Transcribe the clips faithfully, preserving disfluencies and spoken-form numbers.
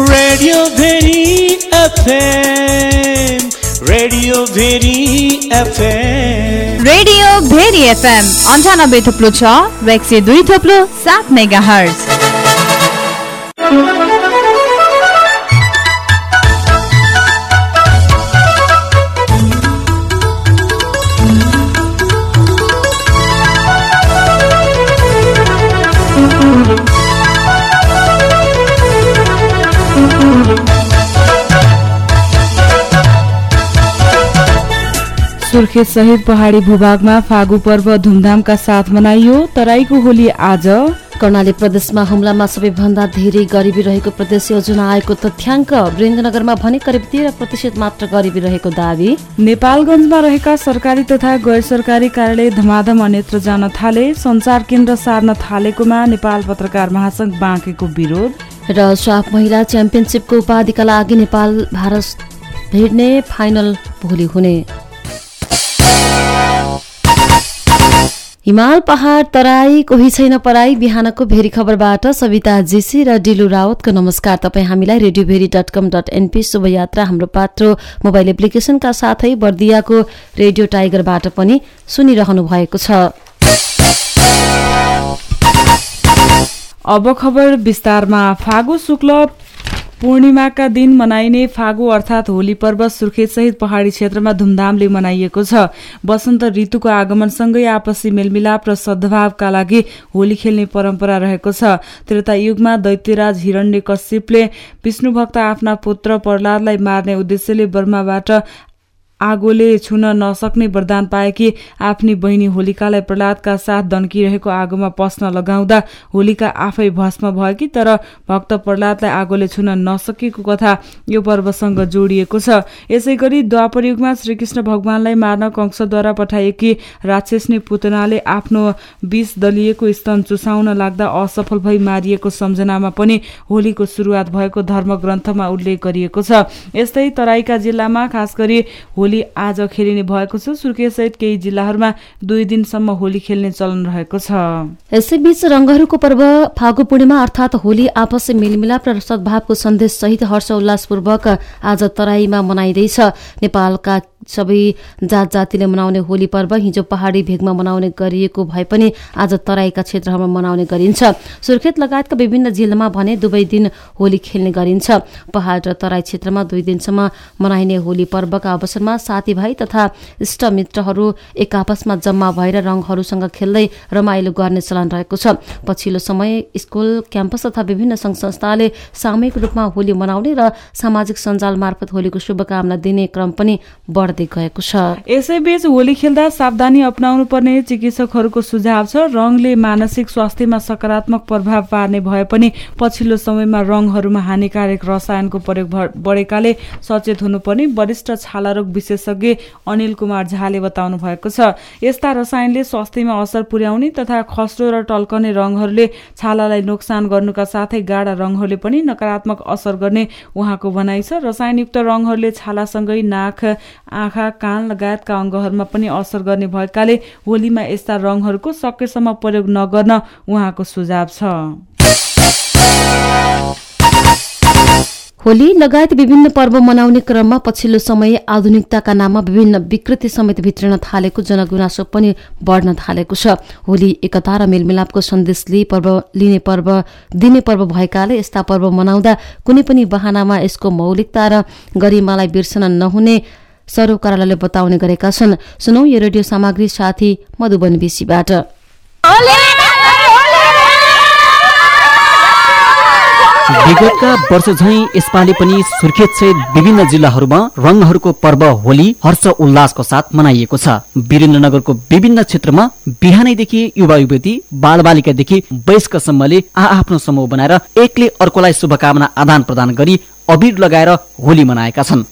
Radio Bheri FM radio Bheri FM radio Bheri FM अन्ठानब्बे थोप्लो छ र एक सय दुई थोप्लो सात मेगा हर्ज। सुर्खेत सहित पहाडी भूभागमा फागु पर्व धुमधामका साथ मनाइयो। तराईको होली आज। कर्णाली प्रदेशमा हुम्लामा सबैभन्दा धेरै गरिबी रहेको प्रदेश योजना आएको तथ्याङ्क। वीरेन्द्रनगरमा भने करिब तेह्र प्रतिशत मात्र गरिबी रहेको दावी। नेपालगञ्जमा रहेका सरकारी तथा गैर सरकारी कार्यालय धमाधम अन्यत्र जान थाले। सञ्चार केन्द्र सार्न थालेकोमा नेपाल पत्रकार महासंघ बाँकेको विरोध। र साफ महिला च्याम्पियनसिपको उपाधिका लागि नेपाल भारत भिड्ने, फाइनल भोलि हुने। हिमाल पहाड तराई कोही छैन पराई। बिहानको भेरी खबरबाट सविता जेसी र डिलु रावतको नमस्कार। तपाईँ हामीलाई radio Bheri dot com dot NP शुभयात्रा हाम्रो पात्रो मोबाइल एप्लिकेशनका साथै बर्दियाको रेडियो टाइगरबाट पनि सुनिरहनु भएको छ। अब खबर विस्तारमा। फागु शुक्ल पूर्णिमाका दिन मनाइने फागु अर्थात होली पर्व सुर्खेत सहित पहाडी क्षेत्रमा धुमधामले मनाइएको छ। वसन्त ऋतुको आगमनसँगै आपसी मेलमिलाप र सद्भावका लागि होली खेल्ने परम्परा रहेको छ। त्रेता युगमा दैत्यराज हिरण्यकश्यपले विष्णुभक्त आफ्ना पुत्र प्रहलादलाई मार्ने उद्देश्यले ब्रह्माबाट आगोले छुन नसक्ने वरदान पाएकी आफ्नी बहिनी होलिकालाई प्रहलादका साथ दन्किरहेको आगोमा पस्न लगाउँदा होलिका आफै भस्म भएकी, तर भक्त प्रहलादलाई आगोले छुन नसकेको कथा यो पर्वसँग जोडिएको छ। यसैगरी द्वापर युगमा श्रीकृष्ण भगवानलाई मार्न कंसद्वारा पठाएकी राक्षसनी पुतनाले आफ्नो विष दलिएको स्तन चुसाउन लाग्दा असफल भई मारिएको सम्झनामा पनि होलीको सुरुवात भएको धर्मग्रन्थमा उल्लेख गरिएको छ। यस्तै तराईका जिल्लामा खास गरी होली आज खेलिने भएको छ। सुर्खेत सहित केही जिल्लाहरूमा दुई दिनसम्म होली खेल्ने चलन रहेको छ। यसैबीच रंगहरूको पर्व फागु पूर्णिमा अर्थात होली आपसी मेलमिलाप र सद्भावको सन्देश सहित हर्ष उल्लासपूर्वक आज तराईमा मनाइँदैछ। नेपालका सबै जात जातिले मनाउने होली पर्व हिजो पहाडी भेगमा मनाउने गरिएको भए पनि आज तराईका क्षेत्रहरूमा मनाउने गरिन्छ। सुर्खेत लगायतका विभिन्न जिल्लामा भने दुवै दिन होली खेल्ने गरिन्छ। पहाड र तराई क्षेत्रमा दुई दिनसम्म मनाइने होली पर्वका अवसरमा साथीभाइ तथा इष्टमित्रहरू एक आपसमा जम्मा भएर रंगहरूसँग खेल्दै रमाइलो गर्ने चलन रहेको छ। पछिल्लो समय स्कुल, क्याम्पस तथा विभिन्न संघ संस्थाले सामूहिक रूपमा होली मनाउने र सामाजिक सञ्जाल मार्फत होलीको शुभकामना दिने क्रम पनि बढ्दै गएको छ। यसैबीच होली खेल्दा सावधानी अपनाउनु पर्ने चिकित्सकहरूको सुझाव छ। रंगले मानसिक स्वास्थ्यमा सकारात्मक प्रभाव पार्ने भए पनि पछिल्लो समयमा रंगहरूमा हानिकारक रसायनको प्रयोग बढेकाले सचेत हुनुपर्ने वरिष्ठ छालारोग विशेषज्ञ अनिल कुमार झाले बताउनु भएको छ। यस्ता रसायनले स्वास्थ्यमा असर पुर्याउने तथा खस्रो र टल्कने रंगहरूले छालालाई नोक्सान गर्नुका साथै गाढा रंगहरूले पनि नकारात्मक असर गर्ने उहाँको भनाइ छ। रसायनयुक्त रंगहरूले छालासँगै नाक, आँखा, कान लगायतका अङ्गहरूमा पनि असर गर्ने भएकाले होलीमा यस्ता रंगहरूको सकेसम्म प्रयोग नगर्न उहाँको सुझाव छ। होली लगायत विभिन्न पर्व मनाउने क्रममा पछिल्लो समय आधुनिकताका नाममा विभिन्न विकृति समेत भित्रिन थालेको जनगुनासो पनि बढ्न थालेको छ। होली एकता र मेलमिलापको सन्देश लिने पर्व लिने पर्व दिने पर्व भएकाले यस्ता पर्व मनाउँदा कुनै पनि बहानामा यसको मौलिकता र गरिमालाई बिर्सन नहुने सरोकारले बताउने गरेका छन्। सुनौ यो रेडियो सामग्री साथी मधुबन बिसीबाट। विगतका वर्ष झैं यसपालि पनि सुर्खेत सहित विभिन्न जिल्लाहरूमा रंगहरूको पर्व होली हर्ष उल्लासको साथ मनाइएको छ। वीरेन्द्रनगरको विभिन्न क्षेत्रमा बिहानैदेखि युवा युवती, बालबालिकादेखि वयस्कसम्मले आआफ्नो समूह बनाएर एकले अर्कोलाई शुभकामना आदान प्रदान गरी अबीर लगाएर होली मनाएका छन्।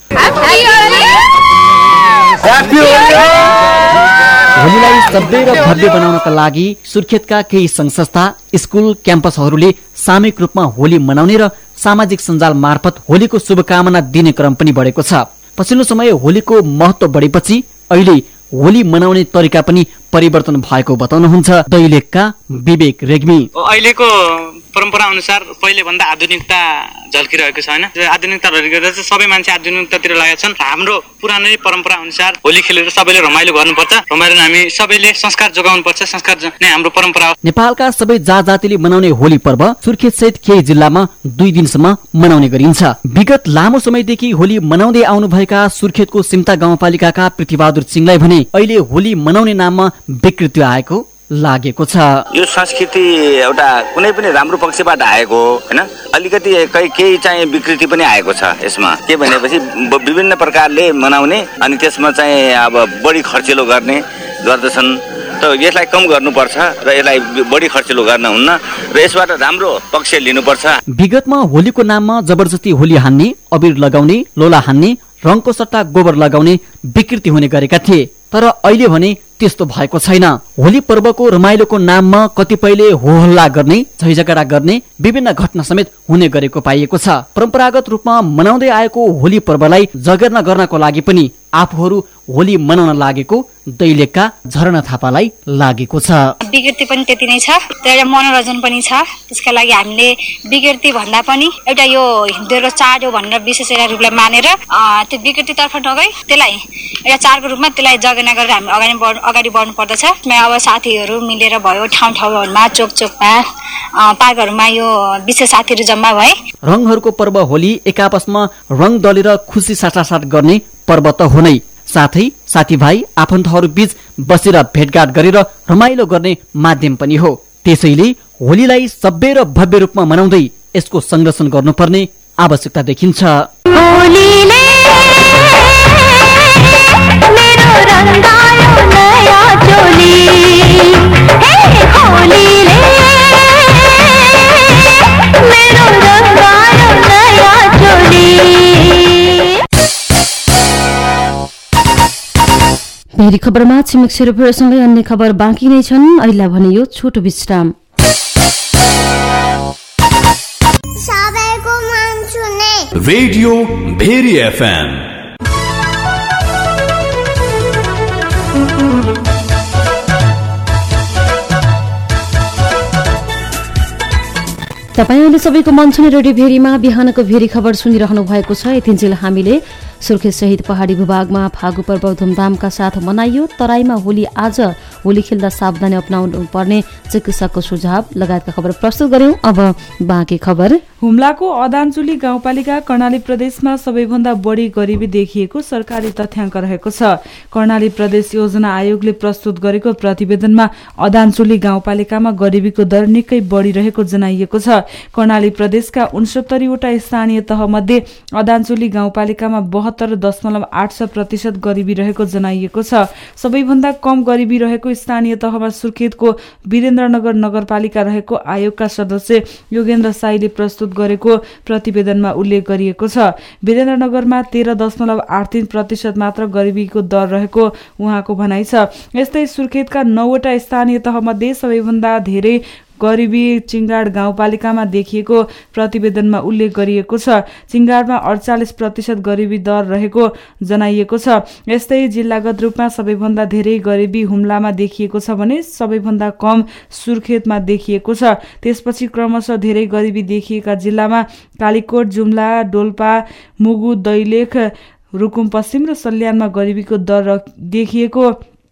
होलीलाई सभ्य र भव्य बनाउनका लागि सुर्खेतका केही संघ संस्था, स्कुल, क्याम्पसहरूले सामूहिक रूपमा होली मनाउने र सामाजिक सञ्जाल मार्फत होलीको शुभकामना दिने क्रम पनि बढेको छ। पछिल्लो समय होलीको महत्व बढेपछि अहिले होली मनाउने तरिका पनि परिवर्तन भएको बताउनुहुन्छ दैलेखका विवेक रेग्मी। अहिलेको परम्परा अनुसार पहिले भन्दा आधुनिकता झल्किरहेको छ हैन। आधुनिकता झल्किँदा चाहिँ सबै मान्छे आधुनिकतातिर लागेका छन्। हाम्रो पुरानै परम्परा अनुसार होली खेलेर सबैले रमाइलो गर्नुपर्छ। रमाइलो हामी सबैले संस्कार जोगाउनुपर्छ। संस्कार नै हाम्रो परम्परा हो। नेपालका सबै जात जातिले मनाउने होली पर्व सुर्खेत सहित केही जिल्लामा दुई दिनसम्म मनाउने गरिन्छ। विगत लामो समयदेखि होली मनाउँदै आउनुभएका सुर्खेतको सिमता गाउँपालिकाका पृथ्वीबहादुर सिंहलाई भने अहिले होली मनाउने नाममा विकृति आएको लागेको छ। यो संस्कृति एउटा कुनै पनि राम्रो पक्षबाट आएको हैन, अलिकति केही चाहिँ विकृति पनि आएको छ यसमा। के भनेपछि विभिन्न प्रकारले मनाउने अनि त्यसमा चाहिँ अब बढी खर्चिलो गर्ने गर्दछन्। त यसलाई कम गर्नुपर्छ र यसलाई बढी खर्चिलो गर्न हुन्न र यसबाट राम्रो पक्ष लिनुपर्छ। विगतमा होलीको नाममा जबरजस्ती होली हान्ने, अबिर लगाउने, लोला हान्ने, रङको सट्टा गोबर लगाउने विकृति हुने गरेका थिए। तर अहिले भने त्यस्तो भएको छैन। होली पर्वको रमाइलोको नाममा कतिपयले होहल्ला गर्ने, झैझगडा गर्ने विभिन्न घटना समेत हुने गरेको पाइएको छ। परम्परागत रूपमा मनाउँदै आएको होली पर्वलाई जगेर्ना गर्नको लागि पनि आफूहरू होली मनाउन लागेको दैलेखका झरना थापालाई लागेको छ। विकृति पनि त्यति नै छ, तर एउटा मनोरञ्जन पनि छ। त्यसका लागि हामीले विकृति भन्दा पनि एउटा यो हिन्दूहरूको चाड हो भनेर विशेष रूपलाई मानेर त्यो विकृतितर्फ नगई त्यसलाई एउटा चाडको रूपमा त्यसलाई जगेर्ना गरेर हामी अगाडि बढ अगाडि बढ्नु पर्दछ। अब साथीहरू मिलेर भयो, ठाउँ ठाउँहरूमा, चोक चोकमा, पार्कहरूमा यो विशेष साथीहरू जम्मा भए। रङहरूको पर्व होली एक आपसमा रङ दलेर खुसी साटासाट गर्ने पर्व त हो नै, साथै साथीभाइ आफन्तहरू बीच बसेर भेटघाट गरेर रमाइलो गर्ने माध्यम पनि हो। त्यसैले होलीलाई सभ्य र भव्य रूपमा मनाउँदै यसको संरक्षण गर्नुपर्ने आवश्यकता देखिन्छ। भेरी खबरमा छिमेक सेरोसँगै अन्य खबर बाँकी नै छन्। अहिले भने यो छोटो विश्राम। Radio Bheri FM. तपाईँ अहिले सबैको मन छुने रेडियो भेरीमा बिहानको भेरी खबर सुनिरहनु भएको छ। यतिन्जेल हामीले सुर्खेत सहित पहाडी भूभागमा फागु पर्व धुमधामका साथ मनाइयो। तराईमा होली आज होली खेल्दा सावधानी अपनाउनु पर्ने चिकित्सकको सुझाव लगायतका खबर प्रस्तुत गर्यौं। अब बाँकी खबर। हुम्लाको अदानचुली गाउँपालिका कर्णाली प्रदेशमा सबैभन्दा बढी गरिबी देखिएको सरकारी तथ्याङ्क रहेको छ। कर्णाली प्रदेश योजना आयोगले प्रस्तुत गरेको प्रतिवेदनमा अदानचुली गाउँपालिकामा गरिबीको दर निकै बढी रहेको जनाइएको छ। कर्णाली प्रदेशका उनसत्तरीवटा स्थानीय तह मध्ये अदानचुली गाउँपालिकामा बहत्तर दशमलव आठ छ प्रतिशत गरिबी रहेको जनाइएको छ। सबैभन्दा कम गरिबी रहेको स्थानीय तहमा सुर्खेतको वीरेन्द्रनगर नगरपालिका रहेको आयोगका सदस्य योगेन्द्र साईले प्रस्तुत गरेको प्रतिवेदनमा उल्लेख गरिएको छ। वीरेन्द्रनगरमा तेह्र दशमलव आठ तीन प्रतिशत मात्र गरिबीको दर रहेको उहाँको भनाइ छ। यस्तै सुर्खेतका नौवटा स्थानीय तहमध्ये सबैभन्दा धेरै गरिबी चिङ्गाड गाउँपालिकामा देखिएको प्रतिवेदनमा उल्लेख गरिएको छ। चिङ्गाडमा अडचालिस प्रतिशत गरिबी दर रहेको जनाइएको छ। यस्तै जिल्लागत रूपमा सबैभन्दा धेरै गरिबी हुम्लामा देखिएको छ भने सबैभन्दा कम सुर्खेतमा देखिएको छ। त्यसपछि क्रमशः धेरै गरिबी देखिएका जिल्लामा कालीकोट, जुम्ला, डोल्पा, मुगु, दैलेख, रुकुम पश्चिम र सल्यानमा गरिबीको दर देखिएको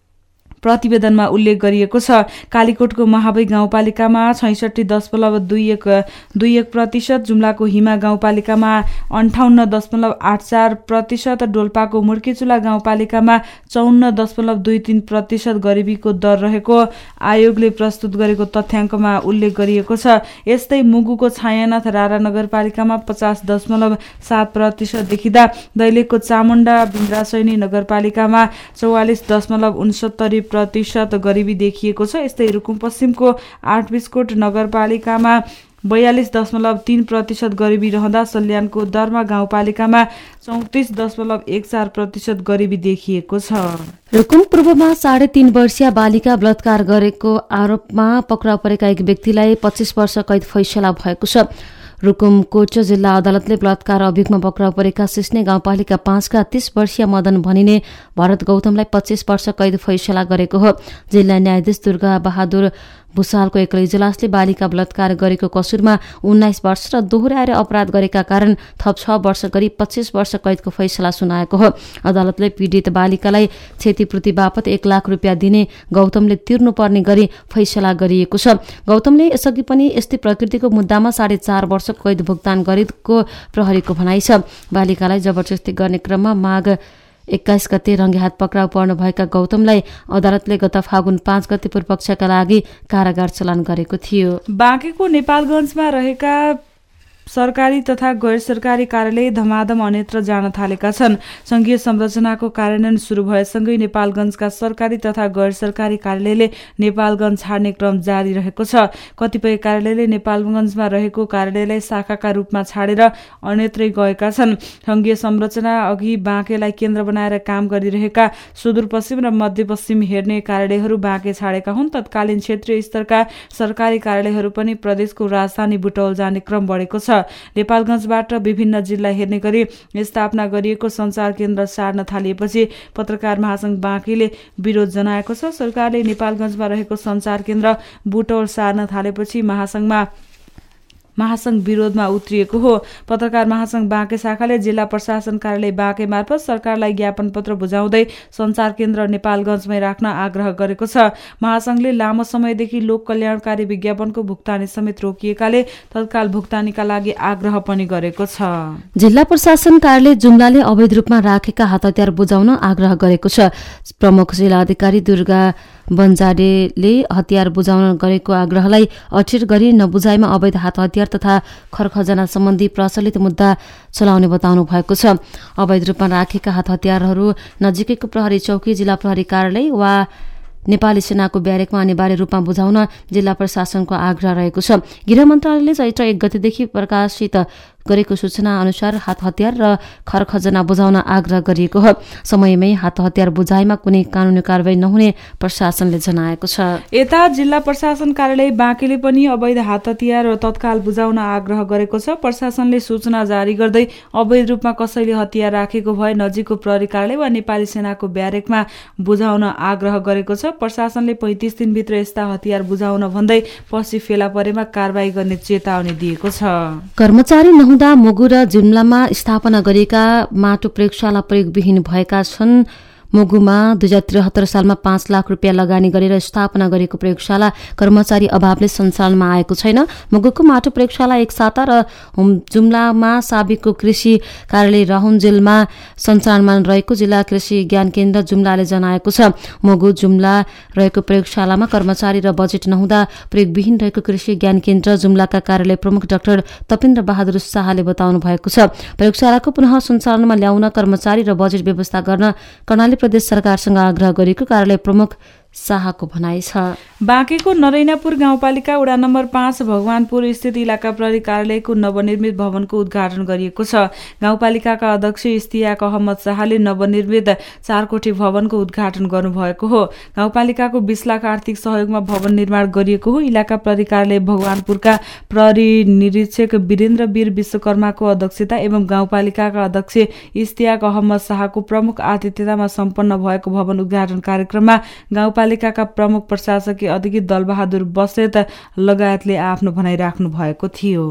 प्रतिवेदनमा उल्लेख गरिएको छ। कालीकोटको महाबै गाउँपालिकामा छैसठी दशमलव दुई एक दुई एक प्रतिशत, जुम्लाको हिमा गाउँपालिकामा अन्ठाउन्न दशमलव आठ चार प्रतिशत, डोल्पाको मुर्केचुला गाउँपालिकामा चौन्न दशमलव दुई तीन प्रतिशत गरिबीको दर रहेको आयोगले प्रस्तुत गरेको तथ्याङ्कमा उल्लेख गरिएको छ। यस्तै मुगुको छायानाथ रारा नगरपालिकामा पचास दशमलव सात प्रतिशत देखिँदा दैलेखको चामुण्डा बिन्द्रासैनी नगरपालिकामा चौवालिस दशमलव उनसत्तरी प्रतिशत गरिबी देखिएको छ। यस्तै रुकुम पश्चिमको आठ बिस्कोट नगरपालिकामा बयालिस दशमलव तीन प्रतिशत गरिबी रहँदा सल्यानको दरमा गाउँपालिकामा चौतिस दशमलव एक चार प्रतिशत गरिबी देखिएको छ। रुकुम पूर्वमा साढे तीन वर्षीय बालिका बलात्कार गरेको आरोपमा पक्राउ परेका एक व्यक्तिलाई पच्चीस वर्ष कैद फैसला भएको छ। रुकुमकोट जिल्ला अदालतले बलात्कार अभियोगमा पक्राउ परेका सिस्ने गाउँपालिका पाँचका तीस वर्षीय मदन भनिने भरत गौतमलाई पच्चीस वर्ष कैद फैसला गरेको हो। जिल्ला न्यायाधीश दुर्गा बहादुर भूषालको एक्लै इजलासले बालिका बलात्कार गरेको कसुरमा उन्नाइस वर्ष र दोहोऱ्याएर अपराध गरेका कारण थप छ वर्ष गरी पच्चीस वर्ष कैदको फैसला सुनाएको हो। अदालतले पीडित बालिकालाई क्षतिपूर्ति बापत एक लाख रुपियाँ दिने गौतमले तिर्नुपर्ने गरी फैसला गरिएको छ। गौतमले यसअघि पनि यस्तै प्रकृतिको मुद्दामा साढे चार वर्ष कैद भुक्तान गरेको प्रहरीको भनाइ छ। बालिकालाई जबरजस्ती गर्ने क्रममा माघ एक्काइस गते रंगेहात पक्राउ पर्नु भएका गौतमलाई अदालतले गत फागुन पाँच गते पूर्वपक्षका लागि कारागार चलान गरेको थियो। बाँकेको नेपालगञ्जमा रहेका सरकारी तथा गैर सरकारी कार्यालय धमाधम अन्यत्र जान थालेका छन्। संघीय संरचनाको कार्यान्वयन शुरू भएसँगै नेपालगञ्जका सरकारी तथा गैर सरकारी कार्यालयले नेपालगञ्ज छाड्ने क्रम जारी रहेको छ। कतिपय कार्यालयले नेपालगञ्जमा रहेको कार्यालयलाई शाखाका रूपमा छाडेर अन्यत्रै गएका छन्। संघीय संरचना अघि बाँकेलाई केन्द्र बनाएर काम गरिरहेका सुदूरपश्चिम र मध्यपश्चिम हेर्ने कार्यालयहरू बाँके छाडेका हुन्। तत्कालीन क्षेत्रीय स्तरका सरकारी कार्यालयहरू पनि प्रदेशको राजधानी बुटवल जाने क्रम बढेको छ। नेपालगञ्जबाट विभिन्न जिल्ला हेर्ने गरी स्थापना गरिएको संचार केन्द्र सार्न थालिएपछि पत्रकार महासंघ बाँकेले विरोध जनाएको छ। सरकारले नेपालगञ्जमा रहेको संचार केन्द्र बुटवल सार्न थालेपछि महासंघमा महासंघ विरोधमा उत्रिएको हो। पत्रकार महासंघ बाँके शाखाले जिल्ला प्रशासन कार्यालय बाँके मार्फत सरकारलाई ज्ञापन पत्र बुझाउँदै संचार केन्द्र नेपालगञ्जमै राख्न आग्रह गरेको छ। महासंघले लामो समयदेखि लोक कल्याणकारी विज्ञापनको भुक्तानी समेत रोकिएकाले तत्काल भुक्तानीका लागि आग्रह पनि गरेको छ। जिल्ला प्रशासन कार्यालय जुम्लाले अवैध रूपमा राखेका हात हतियार बुझाउन आग्रह गरेको छ। प्रमुख जिल्ला अधिकारी दुर्गा बन्जाडेले हतियार बुझाउन गरेको आग्रहलाई अठिर गरी नबुझाइमा अवैध हात हतियार तथा खरखजना सम्बन्धी प्रचलित मुद्दा चलाउने बताउनु भएको छ। अवैध रूपमा राखेका हात हतियारहरू नजिकैको प्रहरी चौकी, जिल्ला प्रहरी कार्यालय वा नेपाली सेनाको ब्यारेकमा अनिवार्य रूपमा बुझाउन जिल्ला प्रशासनको आग्रह रहेको छ। गृह मन्त्रालयले चैत्र एक गतेदेखि प्रकाशित गरेको सूचना अनुसार हात हतियार र खरखजना बुझाउन आग्रह गरिएको हो। समयमै हात हतियार बुझाइमा कुनै कानूनी कारबाही नहुने प्रशासनले जनाएको छ। यता जिल्ला प्रशासन कार्यालय बाँकेले पनि अवैध हात हतियार तत्काल बुझाउन आग्रह गरेको छ। प्रशासनले सूचना जारी गर्दै अवैध रूपमा कसैले हतियार राखेको भए नजिकको प्रहरी कार्यालय वा नेपाली सेनाको ब्यारेकमा बुझाउन आग्रह गरेको छ। प्रशासनले पैंतीस दिनभित्र यस्ता हतियार बुझाउन भन्दै पछि फेला परेमा कारबाही गर्ने चेतावनी दिएको छ। कर्मचारी नहुँदा मुगु र जुम्लामा स्थापना गरिएका माटो प्रयोगशाला प्रयोगविहीन भएका छन्। मुगुमा दुई हजार त्रिहत्तर सालमा पाँच लाख रुपियाँ लगानी गरेर स्थापना गरेको प्रयोगशाला कर्मचारी अभावले सञ्चालनमा आएको छैन। मुगुको माटो प्रयोगशाला एक साता र जुम्लामा साबिकको कृषि कार्यालय राहुन्जेलमा सञ्चालनमा रहेको जिल्ला कृषि ज्ञान केन्द्र जुम्लाले जनाएको छ। मुगु जुम्ला रहेको प्रयोगशालामा कर्मचारी र बजेट नहुँदा प्रयोगविहीन रहेको कृषि ज्ञान केन्द्र जुम्लाका कार्यालय प्रमुख डाक्टर तपेन्द्र बहादुर शाहले बताउनु भएको छ। प्रयोगशालाको पुनः सञ्चालनमा ल्याउन कर्मचारी र बजेट व्यवस्था गर्न कर्णाली प्रदेश सरकारसँग आग्रह गरेको कार्यालय प्रमुख शाहको भनाइ छ। बाँकेको नरैनापुर गाउँपालिका वडा नम्बर पाँच भगवानपुर स्थित इलाका प्रहरी कार्यालयको नवनिर्मित भवनको उद्घाटन गरिएको छ। गाउँपालिकाका अध्यक्ष इस्तियाक अहमद शाहले नवनिर्मित चार कोठी भवनको उद्घाटन गर्नुभएको हो। गाउँपालिकाको बीस लाख आर्थिक सहयोगमा भवन निर्माण गरिएको हो। इलाका प्रहरी कार्यालय भगवानपुरका प्रहरी निरीक्षक वीरेन्द्र वीर विश्वकर्माको अध्यक्षता एवं गाउँपालिकाका अध्यक्ष इस्तियाक अहमद शाहको प्रमुख आतिथ्यतामा सम्पन्न भएको भवन उद्घाटन कार्यक्रममा गाउँ पालिकाका प्रमुख प्रशासकीय अधिकृत दलबहादुर बस्नेत लगायतले आफ्नो भनाइ राख्नु भएको थियो।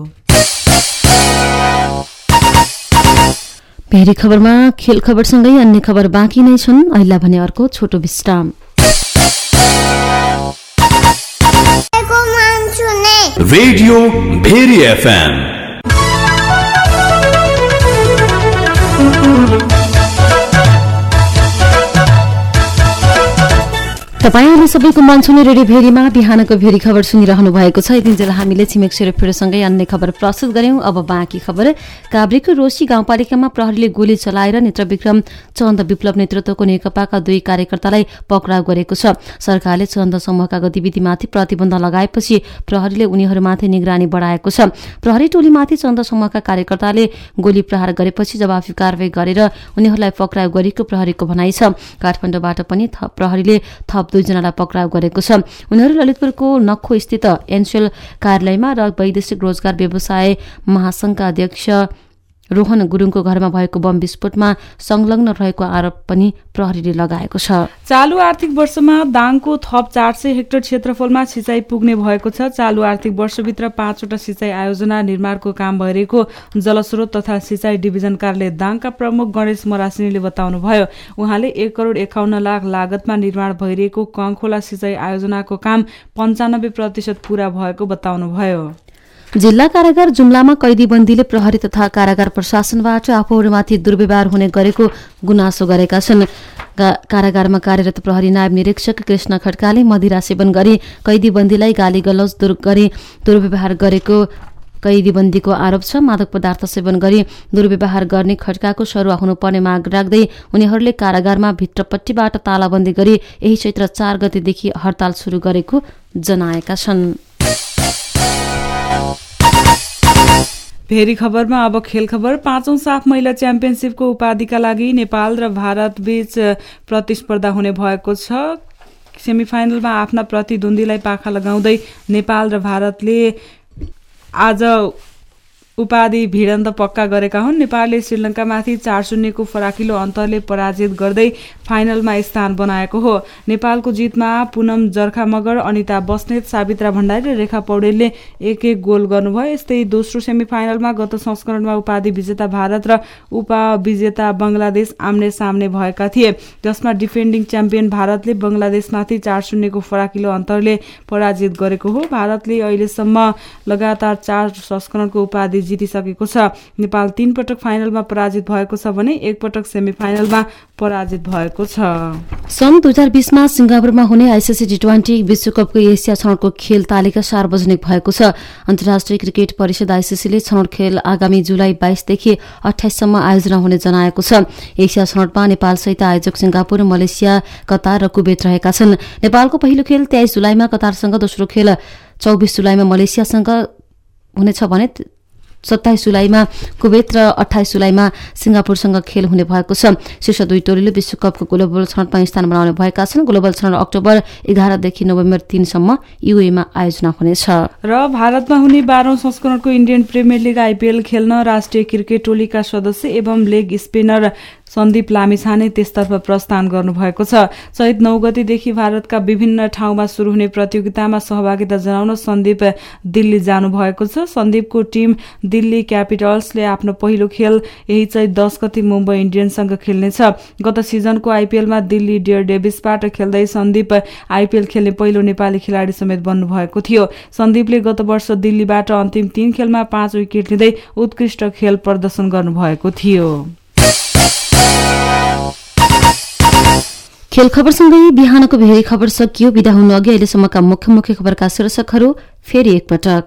भेरी खबरमा खेल खबरसँगै अन्य खबर बाँकी नै छन्। अहिले भने अर्को छोटो विश्राम। रेडियो भेरी एफएम तपाईहरु सबैको मन छुने रेडियो भेरीमा बिहानको भेरी खबर सुनिरहनु भएको छ। यतिन्जेल हामीले छिमेक सेरोफेरोसँगै अन्य खबर प्रस्तुत गर्यौं। अब बाँकी खबर। काभ्रेको रोशी गाउँपालिकामा प्रहरीले गोली चलाएर नेत्रविक्रम चन्द विप्लव नेतृत्वको नेकपाका दुई कार्यकर्तालाई पक्राउ गरेको छ। सरकारले चन्द समूहका गतिविधिमाथि प्रतिबन्ध लगाएपछि प्रहरीले उनीहरूमाथि निगरानी बढाएको छ। प्रहरी टोलीमाथि चन्द समूहका कार्यकर्ताले गोली प्रहार गरेपछि जवाफी कारबाही गरेर उनीहरूलाई पक्राउ गरेको प्रहरीको भनाइ छ। काठमाडौँबाट पनि प्रहरीले थप थप दुईजनालाई पक्राउ गरेको छ। उनीहरू ललितपुरको नक्खो स्थित एनसेल कार्यालयमा र वैदेशिक रोजगार व्यवसाय महासंघका अध्यक्ष रोहन गुरुङको घरमा भएको बम विस्फोटमा संलग्न रहेको आरोप पनि प्रहरीले लगाएको छ। चालु आर्थिक वर्षमा दाङको थप चार सय हेक्टर क्षेत्रफलमा सिँचाइ पुग्ने भएको छ। चालु आर्थिक वर्षभित्र पाँचवटा सिँचाइ आयोजना निर्माणको काम भइरहेको जलस्रोत तथा सिँचाइ डिभिजन कार्यालय दाङका प्रमुख गणेश मरासिनीले बताउनुभयो। उहाँले एक करोड एकाउन्न लाख लागतमा निर्माण भइरहेको कङखोला सिँचाइ आयोजनाको काम पन्चानब्बे प्रतिशत पूरा भएको बताउनुभयो। जिल्ला कारागार जुम्लामा कैदीबन्दीले प्रहरी तथा कारागार प्रशासनबाट आफूहरूमाथि दुर्व्यवहार हुने गरेको गुनासो गरेका छन्। कारागारमा कार्यरत प्रहरी नायब निरीक्षक कृष्ण खड्काले मदिरा सेवन गरी कैदीबन्दीलाई गाली गलौज गरी दुर्व्यवहार गरेको कैदीबन्दीको आरोप छ। मादक पदार्थ सेवन गरी दुर्व्यवहार गर्ने खड्काको सरुवा हुनुपर्ने माग राख्दै उनीहरूले कारागारमा भित्रपट्टिबाट तालाबन्दी गरी यही चैत्र चार गतेदेखि हडताल सुरु गरेको जनाएका छन्। भेरी खबरमा अब खेल खबर। पाँचौं साफ महिला च्याम्पियनशिपको उपाधिका लागि नेपाल र भारत बीच प्रतिस्पर्धा हुने भएको छ। सेमिफाइनलमा आफ्ना प्रतिद्वन्दीलाई पाखा लगाउँदै नेपाल र भारतले आज उपाधि भिडन्त पक्का गरेका हुन्। नेपालले श्रीलंकामाथि चार शून्यको फराकिलो अन्तरले पराजित गर्दै फाइनलमा स्थान बनाएको हो। नेपालको जितमा पुनम जर्खा मगर, अनिता बस्नेत, सावित्रा भण्डारी र रेखा पौडेलले एक एक गोल गर्नुभयो। यस्तै दोस्रो सेमिफाइनलमा गत संस्करणमा उपाधि विजेता भारत र उपविजेता बंगलादेश आम्ने सामने भएका थिए, जसमा डिफेन्डिङ च्याम्पियन भारतले बंगलादेशमाथि चार शून्यको फराकिलो अन्तरले पराजित गरेको हो। भारतले अहिलेसम्म लगातार चार संस्करणको उपाधि जितिसकेको छ। नेपाल तीन पटक फाइनलमा पराजित भएको छ भने एक पटक सेमिफाइनलमा पराजित भएको छ। सन् दुई हजार बीसमा सिंगापुरमा हुने आइसिसी टी ट्वेन्टी विश्वकपको एसिया छनौटको खेल तालिका सार्वजनिक भएको छ। अन्तर्राष्ट्रिय क्रिकेट परिषद आइसिसीले छनौट खेल आगामी जुलाई बाइसदेखि अठाइससम्म आयोजना हुने जनाएको छ। एसिया छनौटमा नेपालसहित आयोजक सिंगापुर, मलेसिया, कतार र कुवेत रहेका छन्। नेपालको पहिलो खेल तेइस जुलाईमा कतारसँग, दोस्रो खेल चौबिस जुलाईमा मलेसियासँग हुनेछ भने सत्ताइस जुलाईमा कुवेत र अठाइस जुलाईमा सिंगापुरसँग खेल हुने भएको छ। शीर्ष दुई टोलीले विश्वकपको ग्लोबल छनौटमा स्थान बनाउने भएका छन्। ग्लोबल छनौट अक्टोबर एघारदेखि नोभेम्बर तीनसम्म युएमा आयोजना हुनेछ। र भारतमा हुने बाह्रौं संस्करणको इन्डियन प्रिमियर लिग आइपीएल खेल्न राष्ट्रिय क्रिकेट टोलीका सदस्य एवं लेग स्पिनर सन्दीप लामिछाने त्यसतर्फ प्रस्थान गर्नुभएको छ। चैत नौ गतेदेखि भारतका विभिन्न ठाउँमा शुरू हुने प्रतियोगितामा सहभागिता जनाउन सन्दीप दिल्ली जानुभएको छ। सन्दीपको टिम दिल्ली क्यापिटल्सले आफ्नो पहिलो खेल यही चैत दस गते मुम्बई इन्डियन्ससँग खेल्नेछ। गत सिजनको आइपीएलमा दिल्ली डेयर डेभिसबाट खेल्दै सन्दीप आइपीएल खेल्ने पहिलो नेपाली खेलाडी समेत बन्नुभएको थियो। सन्दीपले गत वर्ष दिल्लीबाट अन्तिम तीन खेलमा पाँच विकेट लिँदै उत्कृष्ट खेल प्रदर्शन गर्नुभएको थियो। खेल खबरसँगै बिहानको भेरी खबर सकियो। बिदा हुनु अघि अहिलेसम्मका मुख्य मुख्य खबरका शीर्षकहरू फेरि एकपटक।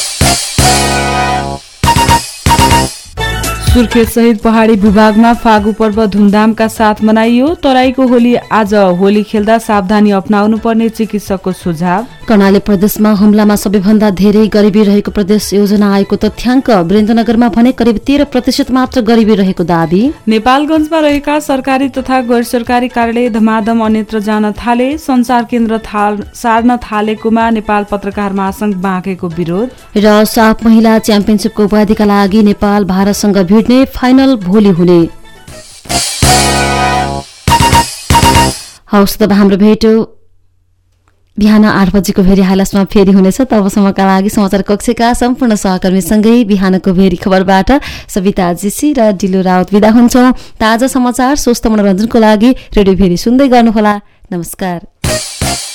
सुर्खेत सहित पहाड़ी भूभागमा फागु पर्व धुमधामका साथ मनाइयो। तराईको होली आज होली खेल्दा सावधानी अपनाउनु पर्ने चिकित्सकको सुझाव। कर्णाली प्रदेशमा हुम्लामा सबैभन्दा धेरै गरिबी रहेको प्रदेश योजना आएको तथ्याङ्क। वीरेन्द्रनगरमा भने करिब तेह्र प्रतिशत मात्र गरिबी रहेको दावी। नेपालगञ्जमा रहेका सरकारी तथा गैर सरकारी कार्यालय धमाधम अन्यत्र जान थाले। संचार केन्द्र थाल, सार्न थालेकोमा नेपाल पत्रकार महासंघ बाँकेको विरोध। र साफ महिला च्याम्पियनशिपको उपाधिका लागि नेपाल भारतसँग भिड्ने, फाइनल भोलि हुने। हवस् त हाम्रो भेट बिहान आठ बजीको भेरी हाइलाइट्समा फेरि हुनेछ। तबसम्मका लागि समाचार कक्षका सम्पूर्ण सहकर्मीसँगै बिहानको भेरी खबरबाट सविता जीसी र डिलो राउत विदा हुन्छौं। ताजा समाचार, स्वस्थ मनोरञ्जनको लागि रेडियो भेरी सुन्दै गर्नुहोला। नमस्कार।